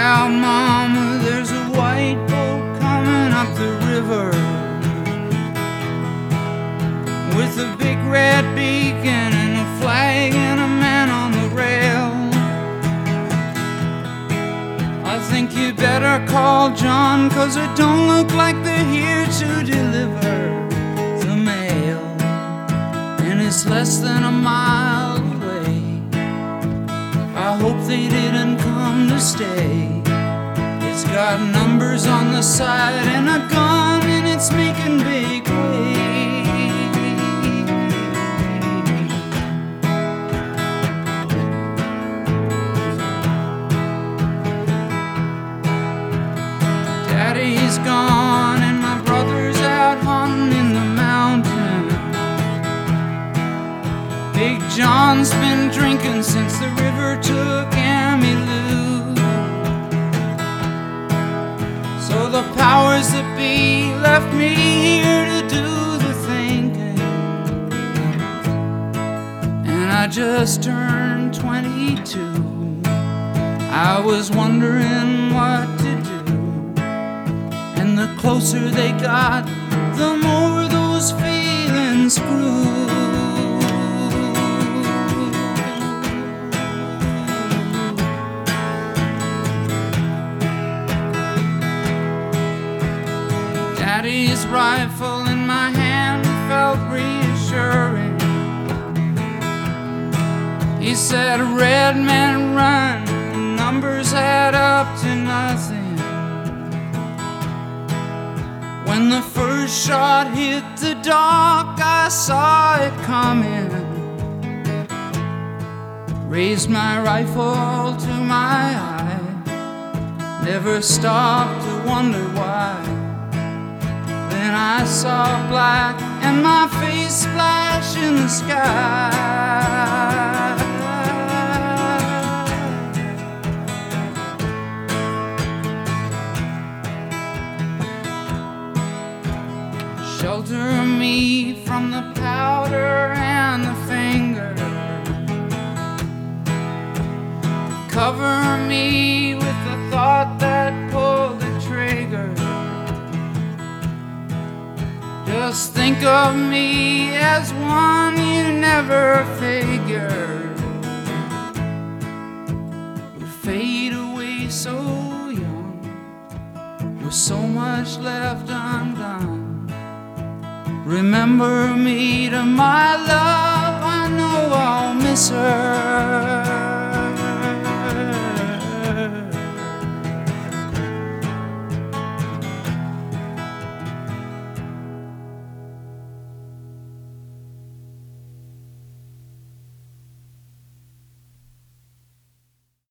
out, Mama, there's a white boat coming up the river with a big red beacon and a flag and a man on the rail. I think you better call John, 'cause it don't look like they're here to deliver the mail, and it's less than a mile away. I hope they didn't come to stay. It's got numbers on the side and a gun, and it's making big waves. Daddy's gone and my brother's out hunting in the mountain. Big John's been drinking since the river took Emmylou. So the powers that be left me here to do the thinking, and I just turned 22. I was wondering what to do, and the closer they got, the more those feelings grew. Daddy's rifle in my hand felt reassuring. He said, "Red men run, numbers add up to nothing." When the first shot hit the dock, I saw it coming. Raised my rifle to my eye, never stopped to wonder why. Then I saw black and my face splash in the sky. Shelter me from the powder and the finger. Cover me with the thought that pulled the trigger. Just think of me as one you never figured would fade away so young, with so much left undone. Remember me to my love, I know I'll miss her.